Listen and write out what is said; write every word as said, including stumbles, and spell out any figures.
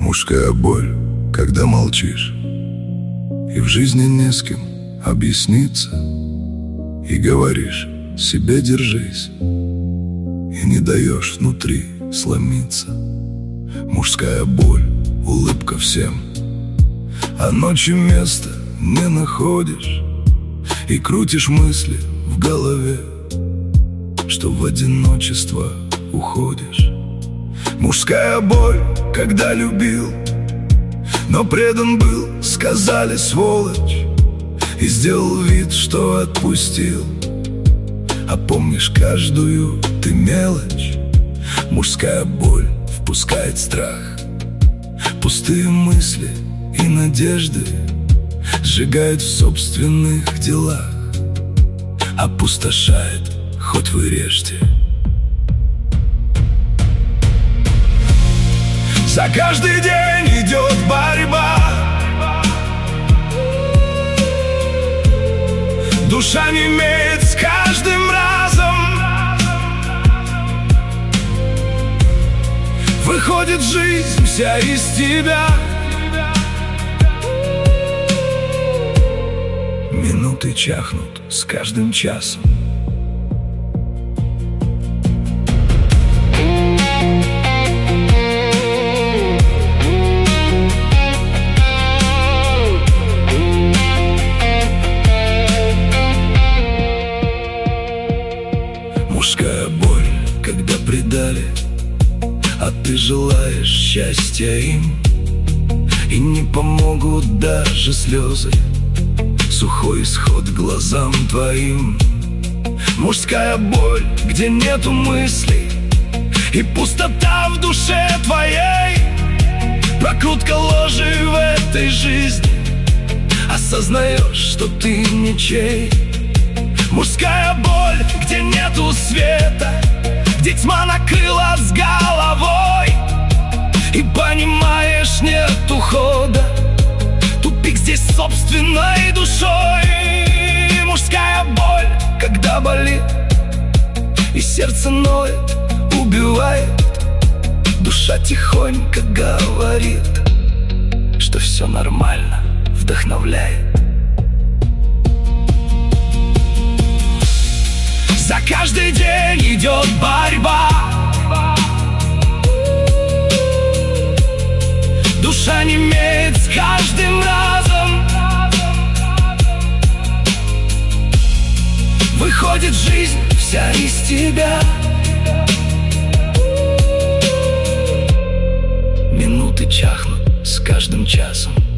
Мужская боль, когда молчишь, и в жизни не с кем объясниться, и говоришь: себе держись, и не даешь внутри сломиться. Мужская боль, улыбка всем, а ночью места не находишь, и крутишь мысли в голове, что в одиночество уходишь. Мужская боль, когда любил, но предан был, сказали сволочь, и сделал вид, что отпустил. А помнишь каждую ты мелочь. Мужская боль впускает страх, пустые мысли и надежды сжигает в собственных делах, опустошает, хоть вы режьте. За каждый день идет борьба, душа немеет с каждым разом. Выходит жизнь вся из тебя. Минуты чахнут с каждым часом. Мужская боль, когда предали, а ты желаешь счастья им, и не помогут даже слезы, сухой исход глазам твоим. Мужская боль, где нету мыслей, и пустота в душе твоей, прокрутка ложи в этой жизни, осознаешь, что ты ничей. Мужская боль, где нету света, где тьма накрыла с головой, и понимаешь, нет ухода, тупик здесь собственной душой. Мужская боль, когда болит, и сердце ноет, убивает, душа тихонько говорит, что все нормально, вдохновляет. За каждый день идет борьба, душа немеет с каждым разом. Выходит жизнь вся из тебя. Минуты чахнут с каждым часом.